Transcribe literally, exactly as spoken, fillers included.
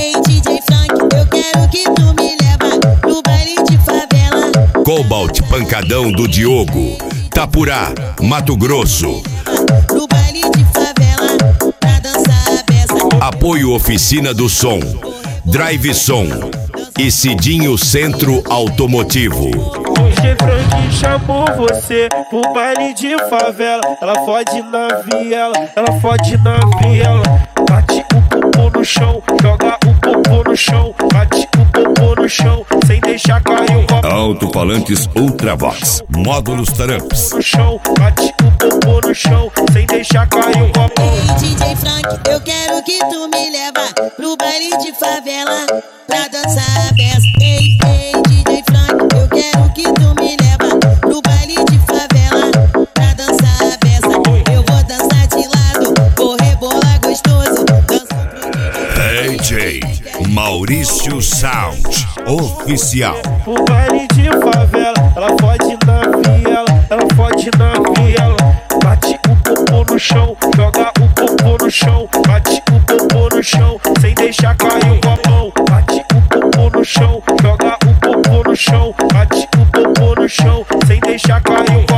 Ei, D J Frank, eu quero que tu me leva pro baile de favela. Cobalt Pancadão do Diogo, Tapurá, Mato Grosso. Pro baile de favela, pra dançar a peça. Apoio Oficina do Som, Drive Som e Cidinho Centro Automotivo. O D J Frank chamou você pro baile de favela. Ela fode na viela, ela fode na viela. Bate o popô no chão, joga o popô no chão. Bate o popô no chão, sem deixar cair o copo Alto-falantes Ultravox, módulos Taramps. no chão. Bate o popô no chão, sem deixar cair o copo. Ei, D J Frank, eu quero que tu me leva pro baile de favela, pra dançar a peça. Ei, ei, D J Frank, eu quero que tu me leva pro baile de favela, pra dançar a peça. Eu vou dançar de lado, vou rebolar gostoso. Danço pro D J Maurício Sound Oficial. Pro baile de favela, ela fode na viela, ela fode na viela. Bate o popô no chão, joga o popô no chão. Bate o popô no chão, sem deixar cair o copão. Bate o popô no chão, joga o popô no chão. Bate o popô no chão, sem deixar cair o copão.